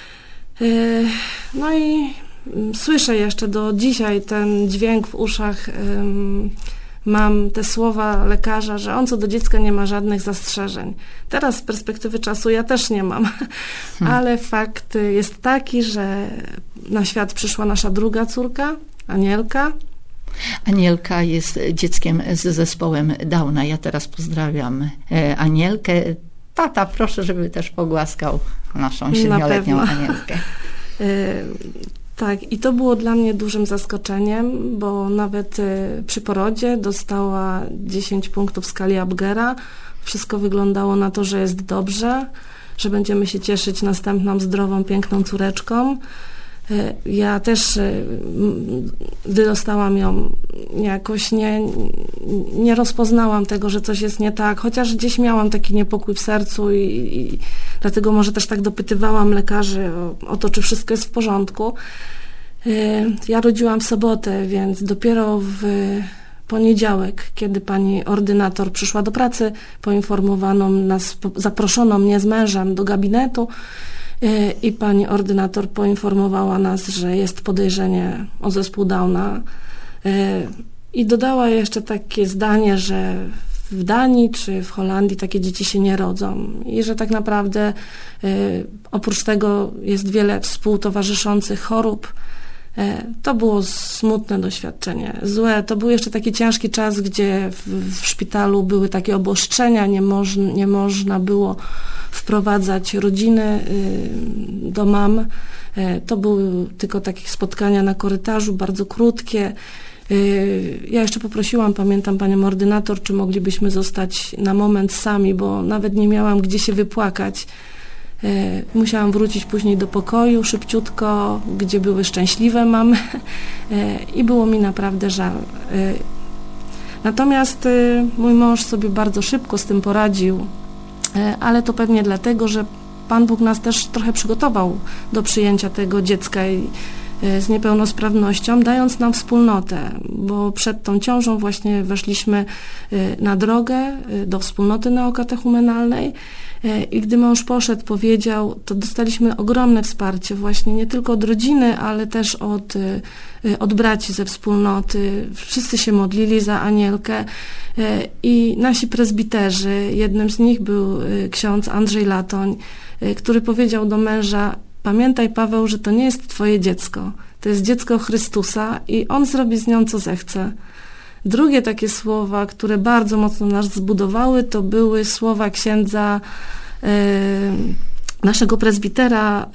D: No i słyszę jeszcze do dzisiaj ten dźwięk w uszach. Mam te słowa lekarza, że on co do dziecka nie ma żadnych zastrzeżeń. Teraz z perspektywy czasu ja też nie mam, ale fakt jest taki, że na świat przyszła nasza druga córka, Anielka.
A: Anielka jest dzieckiem z zespołem Downa. Ja teraz pozdrawiam Anielkę. Tata, proszę, żeby też pogłaskał naszą 7-letnią Anielkę.
D: Tak, i to było dla mnie dużym zaskoczeniem, bo nawet przy porodzie dostała 10 punktów w skali Abgera. Wszystko wyglądało na to, że jest dobrze, że będziemy się cieszyć następną zdrową, piękną córeczką. Ja też, gdy dostałam ją, jakoś nie rozpoznałam tego, że coś jest nie tak, chociaż gdzieś miałam taki niepokój w sercu i dlatego może też tak dopytywałam lekarzy o to, czy wszystko jest w porządku. Ja rodziłam w sobotę, więc dopiero w poniedziałek, kiedy pani ordynator przyszła do pracy, poinformowano nas, zaproszono mnie z mężem do gabinetu, i pani ordynator poinformowała nas, że jest podejrzenie o zespół Downa i dodała jeszcze takie zdanie, że w Danii czy w Holandii takie dzieci się nie rodzą i że tak naprawdę oprócz tego jest wiele współtowarzyszących chorób. To było smutne doświadczenie, złe. To był jeszcze taki ciężki czas, gdzie w szpitalu były takie obostrzenia, nie można było wprowadzać rodziny do mam. To były tylko takie spotkania na korytarzu, bardzo krótkie. Ja jeszcze poprosiłam, pamiętam panią ordynator, czy moglibyśmy zostać na moment sami, bo nawet nie miałam gdzie się wypłakać. Musiałam wrócić później do pokoju szybciutko, gdzie były szczęśliwe mamy i było mi naprawdę żal. Natomiast mój mąż sobie bardzo szybko z tym poradził, ale to pewnie dlatego, że Pan Bóg nas też trochę przygotował do przyjęcia tego dziecka i z niepełnosprawnością, dając nam wspólnotę, bo przed tą ciążą właśnie weszliśmy na drogę do wspólnoty neokatechumenalnej i gdy mąż poszedł, powiedział, to dostaliśmy ogromne wsparcie właśnie nie tylko od rodziny, ale też od braci ze wspólnoty. Wszyscy się modlili za Anielkę i nasi prezbiterzy, jednym z nich był ksiądz Andrzej Latoń, który powiedział do męża: pamiętaj, Paweł, że to nie jest twoje dziecko, to jest dziecko Chrystusa i On zrobi z nią, co zechce. Drugie takie słowa, które bardzo mocno nas zbudowały, to były słowa księdza, naszego prezbitera,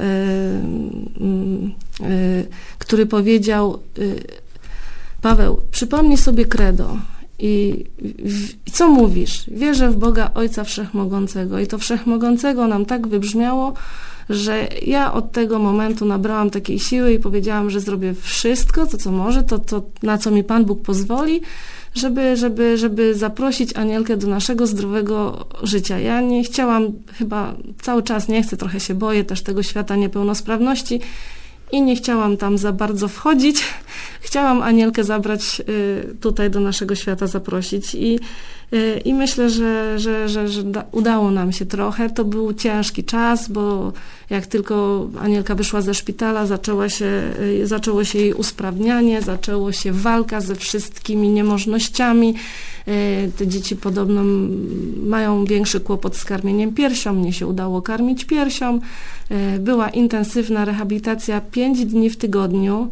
D: który powiedział: Paweł, przypomnij sobie credo. I co mówisz? Wierzę w Boga Ojca Wszechmogącego. I to Wszechmogącego nam tak wybrzmiało, że ja od tego momentu nabrałam takiej siły i powiedziałam, że zrobię wszystko, to co może, to na co mi Pan Bóg pozwoli, żeby zaprosić Anielkę do naszego zdrowego życia. Ja nie chciałam, chyba cały czas nie chcę, trochę się boję też tego świata niepełnosprawności i nie chciałam tam za bardzo wchodzić. Chciałam Anielkę zabrać tutaj do naszego świata, zaprosić i myślę, że udało nam się trochę. To był ciężki czas, bo jak tylko Anielka wyszła ze szpitala, zaczęło się jej usprawnianie, zaczęło się walka ze wszystkimi niemożnościami. Te dzieci podobno mają większy kłopot z karmieniem piersią. Mnie się udało karmić piersią. Była intensywna rehabilitacja 5 dni w tygodniu,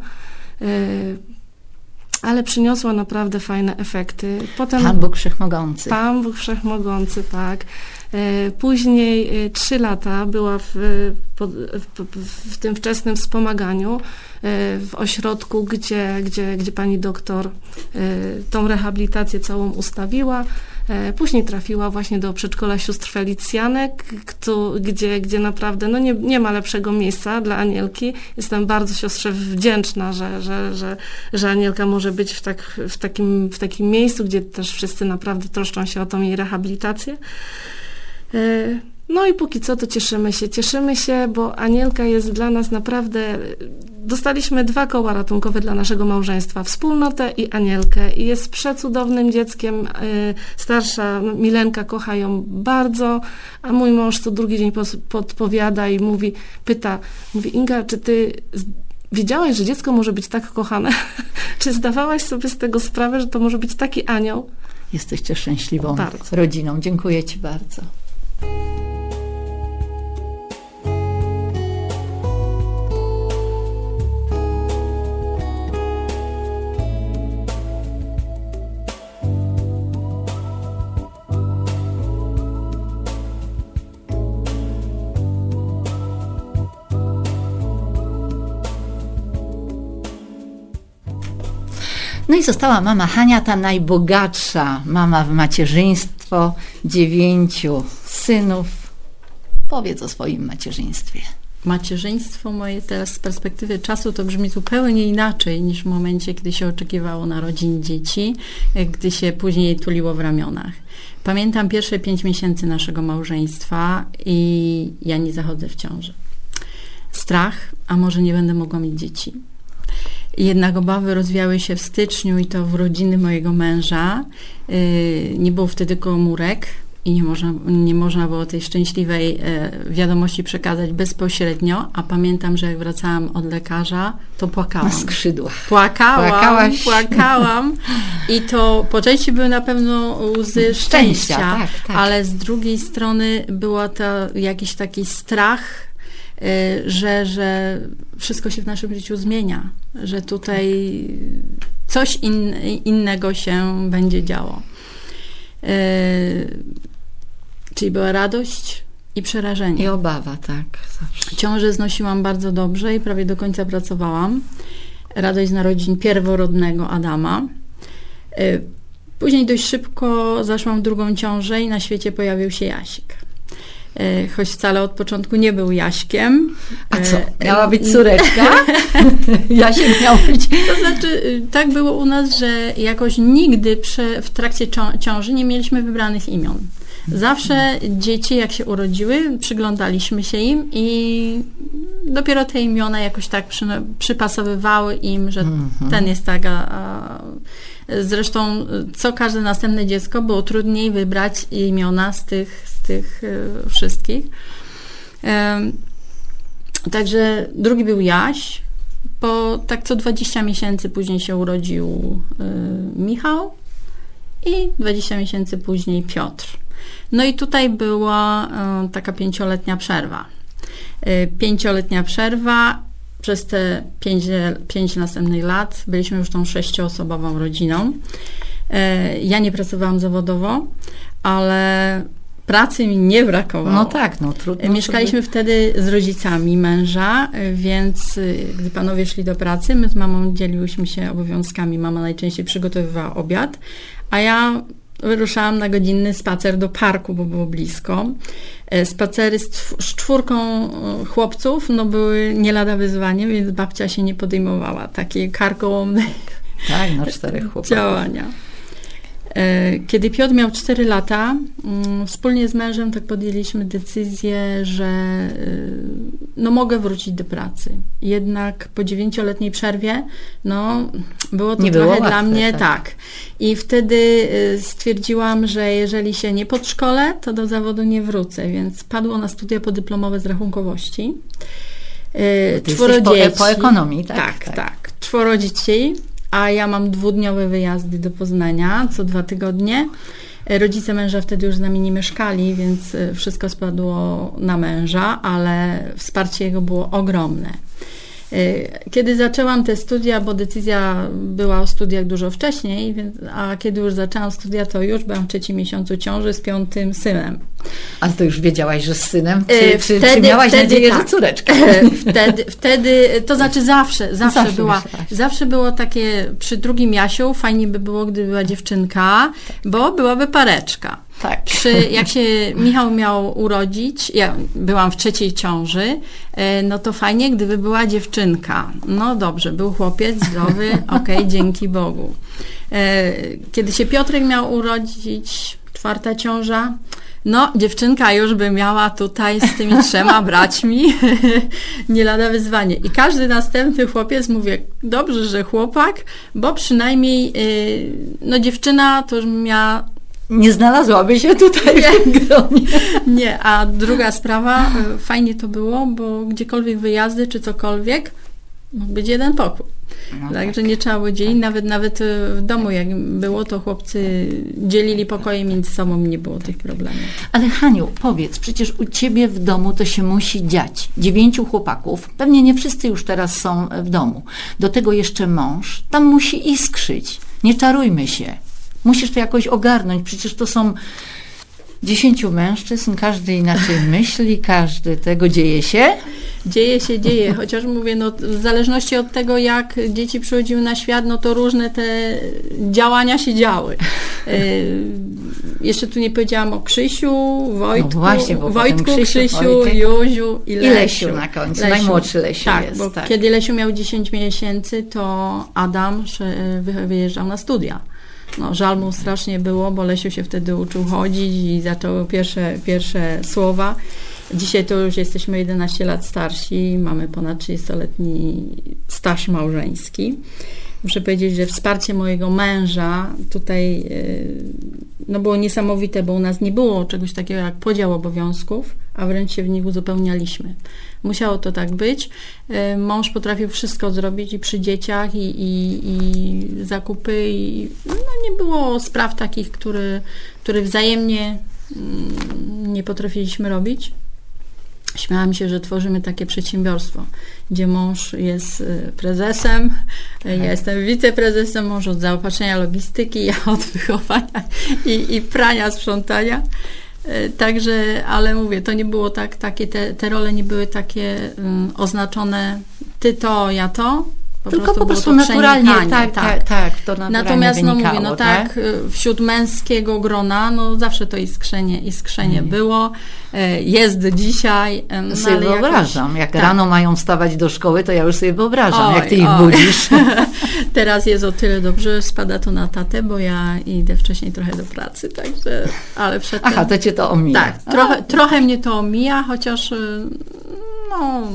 D: ale przyniosła naprawdę fajne efekty. Potem
A: Pan Bóg Wszechmogący.
D: Pan Bóg Wszechmogący, tak. Później 3 lata była w tym wczesnym wspomaganiu, w ośrodku, gdzie pani doktor tą rehabilitację całą ustawiła. Później trafiła właśnie do przedszkola sióstr Felicjanek, gdzie naprawdę nie ma lepszego miejsca dla Anielki. Jestem bardzo siostrze wdzięczna, że Anielka może być w takim miejscu, gdzie też wszyscy naprawdę troszczą się o tą jej rehabilitację. No i póki co to cieszymy się, bo Anielka jest dla nas naprawdę... Dostaliśmy 2 koła ratunkowe dla naszego małżeństwa, wspólnotę i Anielkę, i jest przecudownym dzieckiem. Starsza Milenka kocha ją bardzo, a mój mąż co drugi dzień podpowiada i mówi, Inga, czy ty wiedziałaś, że dziecko może być tak kochane? Czy zdawałaś sobie z tego sprawę, że to może być taki anioł?
A: Jesteście szczęśliwą
D: Bardzo.
A: rodziną. Dziękuję ci bardzo. No i została mama Hania, ta najbogatsza mama w macierzyństwo, 9 synów. Powiedz o swoim macierzyństwie.
F: Macierzyństwo moje teraz z perspektywy czasu to brzmi zupełnie inaczej niż w momencie, kiedy się oczekiwało narodzin dzieci, gdy się później tuliło w ramionach. Pamiętam pierwsze 5 miesięcy naszego małżeństwa i ja nie zachodzę w ciążę. Strach, a może nie będę mogła mieć dzieci. Jednak obawy rozwiały się w styczniu i to w rodziny mojego męża. Nie było wtedy komórek i nie można było tej szczęśliwej wiadomości przekazać bezpośrednio, a pamiętam, że jak wracałam od lekarza, to płakałam.
A: Na skrzydłach.
F: Płakałam i to po części były na pewno łzy szczęścia,
A: tak.
F: ale z drugiej strony była jakiś taki strach, że wszystko się w naszym życiu zmienia, że tutaj coś innego się będzie działo. Czyli była radość i przerażenie.
A: I obawa, tak. Zawsze.
F: Ciążę znosiłam bardzo dobrze i prawie do końca pracowałam. Radość z narodzin pierworodnego Adama. Później dość szybko zaszłam w drugą ciążę i na świecie pojawił się Jasik. Choć wcale od początku nie był Jaśkiem.
A: A co? Miała być córeczka? Jasik miał być.
F: To znaczy, tak było u nas, że jakoś nigdy w trakcie ciąży nie mieliśmy wybranych imion. Zawsze dzieci, jak się urodziły, przyglądaliśmy się im i dopiero te imiona jakoś tak przypasowywały im, że ten jest tak, zresztą co każde następne dziecko było trudniej wybrać imiona z tych wszystkich. Także drugi był Jaś, bo tak co 20 miesięcy później się urodził Michał i 20 miesięcy później Piotr. No i tutaj była taka 5-letnia przerwa. 5-letnia przerwa, przez te 5 następnych lat byliśmy już tą 6-osobową rodziną. Ja nie pracowałam zawodowo, ale pracy mi nie brakowało.
A: No tak, no trudno.
F: Mieszkaliśmy wtedy z rodzicami męża, więc gdy panowie szli do pracy, my z mamą dzieliłyśmy się obowiązkami. Mama najczęściej przygotowywała obiad, a ja wyruszałam na godzinny spacer do parku, bo było blisko. Spacery z 4 chłopców były nie lada wyzwaniem, więc babcia się nie podejmowała takiej karkołomnej
A: 4 chłopaków.
F: działania. Kiedy Piotr miał 4 lata, wspólnie z mężem tak podjęliśmy decyzję, że mogę wrócić do pracy. Jednak po 9-letniej przerwie, było to trochę łatwe, dla mnie tak. I wtedy stwierdziłam, że jeżeli się nie podszkolę, to do zawodu nie wrócę, więc padło na studia podyplomowe z rachunkowości. 4 dzieci.
A: Po ekonomii,
F: Tak. 4 dzieci. A ja mam 2-dniowe wyjazdy do Poznania co 2 tygodnie. Rodzice męża wtedy już z nami nie mieszkali, więc wszystko spadło na męża, ale wsparcie jego było ogromne. Kiedy zaczęłam te studia, bo decyzja była o studiach dużo wcześniej, a kiedy już zaczęłam studia, to już byłam w 3. miesiącu ciąży z 5. synem.
A: Ale to już wiedziałaś, że z synem? Czy miałaś nadzieję, że córeczka?
F: Wtedy, to znaczy zawsze było takie, przy drugim Jasiu fajnie by było, gdyby była dziewczynka, bo byłaby pareczka.
A: Tak.
F: Jak się Michał miał urodzić, ja byłam w 3. ciąży, to fajnie, gdyby była dziewczynka. No dobrze, był chłopiec zdrowy, okej, dzięki Bogu. Kiedy się Piotrek miał urodzić, 4. ciąża, dziewczynka już by miała tutaj z tymi 3 braćmi nie lada wyzwanie. I każdy następny chłopiec, mówię, dobrze, że chłopak, bo przynajmniej dziewczyna to już miała...
A: Nie znalazłaby się tutaj w tym gronie.
F: Nie, a druga sprawa, fajnie to było, bo gdziekolwiek wyjazdy czy cokolwiek, mógł być jeden pokój. Także nie trzeba było dzielić, nawet w domu jak było, to chłopcy dzielili pokoje między sobą, nie było tych problemów.
A: Ale Haniu, powiedz, przecież u ciebie w domu to się musi dziać. 9 chłopaków, pewnie nie wszyscy już teraz są w domu. Do tego jeszcze mąż, tam musi iskrzyć. Nie czarujmy się. Musisz to jakoś ogarnąć, przecież to są 10 mężczyzn, każdy inaczej myśli, każdy tego dzieje się.
F: Dzieje, chociaż mówię, w zależności od tego, jak dzieci przychodziły na świat, to różne te działania się działy. Jeszcze tu nie powiedziałam o Krzysiu, Wojtku, Krzysiu, Józiu i
A: Lesiu na końcu, najmłodszy Lesiu jest.
F: Bo kiedy Lesiu miał 10 miesięcy, to Adam wyjeżdżał na studia. Żal mu strasznie było, bo Lesiu się wtedy uczył chodzić i zaczęły pierwsze słowa. Dzisiaj to już jesteśmy 11 lat starsi, mamy ponad 30-letni staż małżeński. Muszę powiedzieć, że wsparcie mojego męża tutaj było niesamowite, bo u nas nie było czegoś takiego jak podział obowiązków, a wręcz się w nich uzupełnialiśmy. Musiało to tak być. Mąż potrafił wszystko zrobić i przy dzieciach, i zakupy, i nie było spraw takich, które wzajemnie nie potrafiliśmy robić. Śmiałam się, że tworzymy takie przedsiębiorstwo, gdzie mąż jest prezesem, ja jestem wiceprezesem, mąż od zaopatrzenia logistyki, ja od wychowania i prania, sprzątania. Także, ale mówię, to nie było takie, te role nie były takie oznaczone ty to, ja to.
A: Tylko po prostu naturalnie, tak, to naturalnie
F: natomiast
A: wynikało,
F: mówię, tak, wśród męskiego grona, zawsze to iskrzenie było, jest do dzisiaj.
A: Sobie wyobrażam, jak rano mają wstawać do szkoły, to ja już sobie wyobrażam, jak ty ich budzisz.
F: Teraz jest o tyle dobrze, spada to na tatę, bo ja idę wcześniej trochę do pracy, także, ale przedtem...
A: Aha, to cię to omija.
F: Tak, trochę mnie to omija, chociaż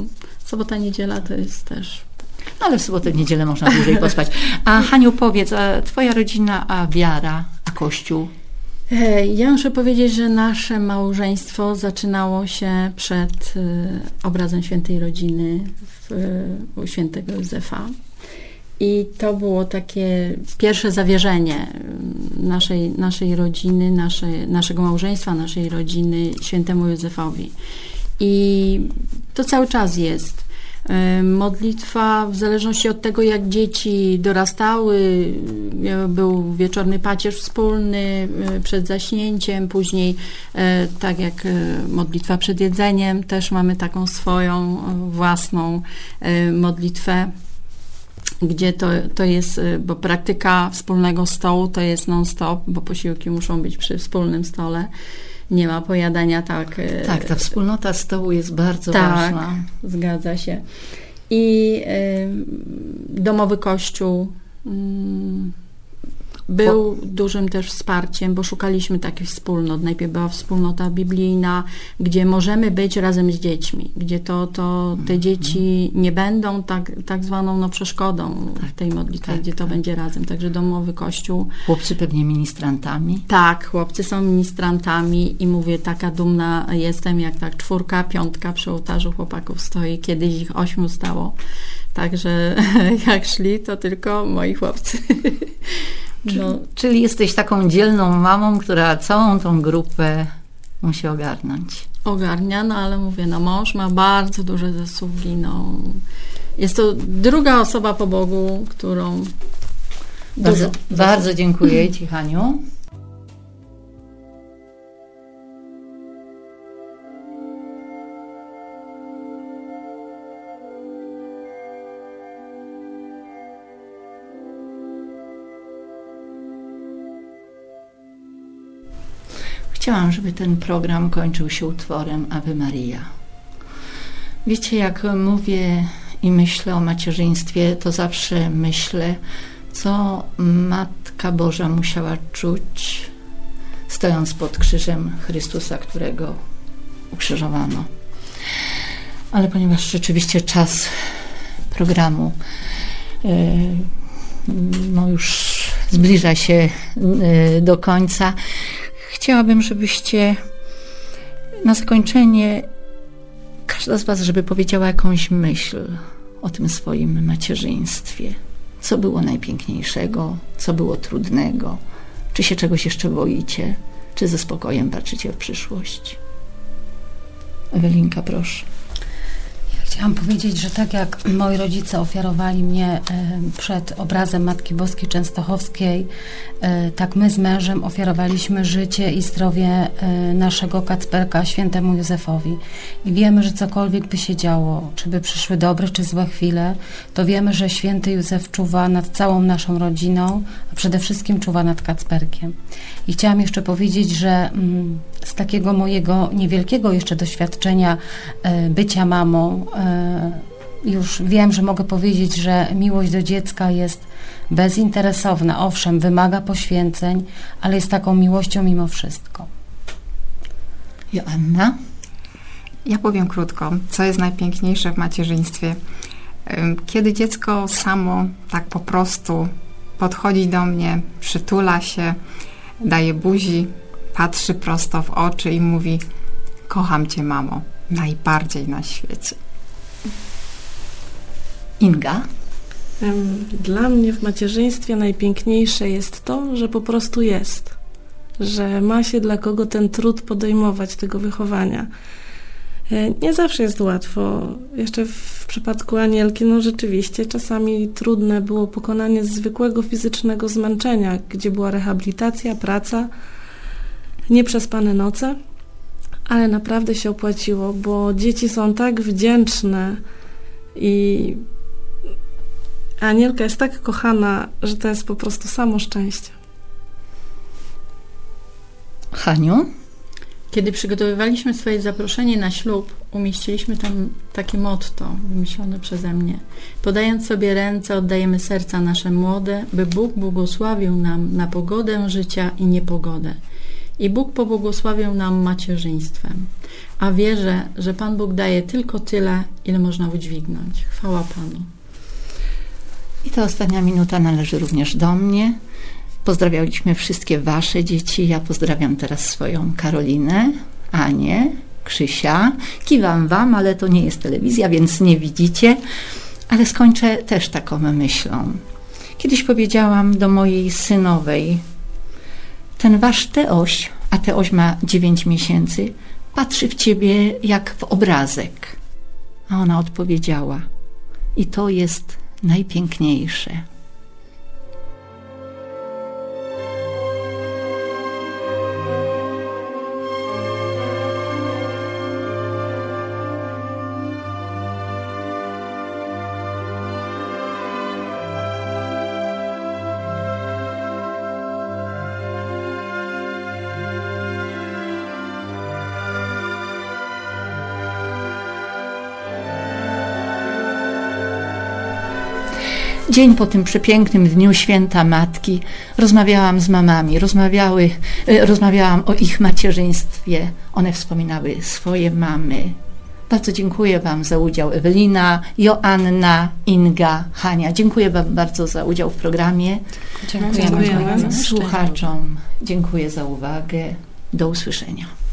F: Sobota, niedziela to jest też...
A: No ale w sobotę, w niedzielę można dłużej pospać. A Haniu, powiedz, a twoja rodzina, a wiara, a Kościół?
F: Ja muszę powiedzieć, że nasze małżeństwo zaczynało się przed obrazem Świętej Rodziny u świętego Józefa. I to było takie pierwsze zawierzenie naszej rodziny, naszego małżeństwa, naszej rodziny świętemu Józefowi. I to cały czas jest. Modlitwa, w zależności od tego, jak dzieci dorastały, był wieczorny pacierz wspólny przed zaśnięciem, później tak jak modlitwa przed jedzeniem, też mamy taką swoją własną modlitwę, gdzie to jest, bo praktyka wspólnego stołu to jest non-stop, bo posiłki muszą być przy wspólnym stole. Nie ma pojadania tak.
A: Tak, ta wspólnota stołu jest bardzo ważna.
F: Tak, zgadza się. I domowy kościół był dużym też wsparciem, bo szukaliśmy takich wspólnot. Najpierw była wspólnota biblijna, gdzie możemy być razem z dziećmi, gdzie te dzieci nie będą tak zwaną przeszkodą w tej modlitwie, gdzie to będzie razem. Także domowy kościół.
A: Chłopcy pewnie ministrantami.
F: Tak, chłopcy są ministrantami i mówię, taka dumna jestem, jak tak 4, 5 przy ołtarzu chłopaków stoi. Kiedyś ich 8 stało. Także jak szli, to tylko moi chłopcy.
A: Czyli jesteś taką dzielną mamą, która całą tą grupę musi ogarnąć.
F: Ogarnia, ale mówię, mąż ma bardzo duże zasługi. Jest to druga osoba po Bogu, którą...
A: Bardzo dziękuję Ci, Haniu. Chciałam, żeby ten program kończył się utworem Ave Maria. Wiecie, jak mówię i myślę o macierzyństwie, to zawsze myślę, co Matka Boża musiała czuć, stojąc pod krzyżem Chrystusa, którego ukrzyżowano. Ale ponieważ rzeczywiście czas programu już zbliża się do końca, chciałabym, żebyście na zakończenie, każda z Was, żeby powiedziała jakąś myśl o tym swoim macierzyństwie. Co było najpiękniejszego, co było trudnego, czy się czegoś jeszcze boicie, czy ze spokojem patrzycie w przyszłość. Ewelinka, proszę.
B: Chciałam powiedzieć, że tak jak moi rodzice ofiarowali mnie przed obrazem Matki Boskiej Częstochowskiej, tak my z mężem ofiarowaliśmy życie i zdrowie naszego Kacperka świętemu Józefowi. I wiemy, że cokolwiek by się działo, czy by przyszły dobre, czy złe chwile, to wiemy, że święty Józef czuwa nad całą naszą rodziną, a przede wszystkim czuwa nad Kacperkiem. I chciałam jeszcze powiedzieć, że z takiego mojego niewielkiego jeszcze doświadczenia bycia mamą, już wiem, że mogę powiedzieć, że miłość do dziecka jest bezinteresowna. Owszem, wymaga poświęceń, ale jest taką miłością mimo wszystko.
A: Joanna?
C: Ja powiem krótko, co jest najpiękniejsze w macierzyństwie. Kiedy dziecko samo tak po prostu podchodzi do mnie, przytula się, daje buzi, patrzy prosto w oczy i mówi: kocham Cię, mamo, najbardziej na świecie.
A: Inga?
D: Dla mnie w macierzyństwie najpiękniejsze jest to, że po prostu jest. Że ma się dla kogo ten trud podejmować, tego wychowania. Nie zawsze jest łatwo. Jeszcze w przypadku Anielki, rzeczywiście czasami trudne było pokonanie zwykłego fizycznego zmęczenia, gdzie była rehabilitacja, praca, nieprzespane noce, ale naprawdę się opłaciło, bo dzieci są tak wdzięczne i Anielka jest tak kochana, że to jest po prostu samo szczęście.
A: Haniu?
F: Kiedy przygotowywaliśmy swoje zaproszenie na ślub, umieściliśmy tam takie motto wymyślone przeze mnie. Podając sobie ręce, oddajemy serca nasze młode, by Bóg błogosławił nam na pogodę życia i niepogodę. I Bóg pobłogosławił nam macierzyństwem. A wierzę, że Pan Bóg daje tylko tyle, ile można udźwignąć. Chwała Panu.
A: I ta ostatnia minuta należy również do mnie. Pozdrawialiśmy wszystkie wasze dzieci. Ja pozdrawiam teraz swoją Karolinę, Anię, Krzysia. Kiwam wam, ale to nie jest telewizja, więc nie widzicie. Ale skończę też taką myślą. Kiedyś powiedziałam do mojej synowej: ten wasz Teoś, a Teoś ma 9 miesięcy, patrzy w ciebie jak w obrazek. A ona odpowiedziała: i to jest najpiękniejsze. Dzień po tym przepięknym dniu Święta Matki rozmawiałam z mamami, rozmawiałam o ich macierzyństwie. One wspominały swoje mamy. Bardzo dziękuję wam za udział. Ewelina, Joanna, Inga, Hania. Dziękuję wam bardzo za udział w programie.
B: Dziękujemy.
A: Słuchaczom dziękuję za uwagę. Do usłyszenia.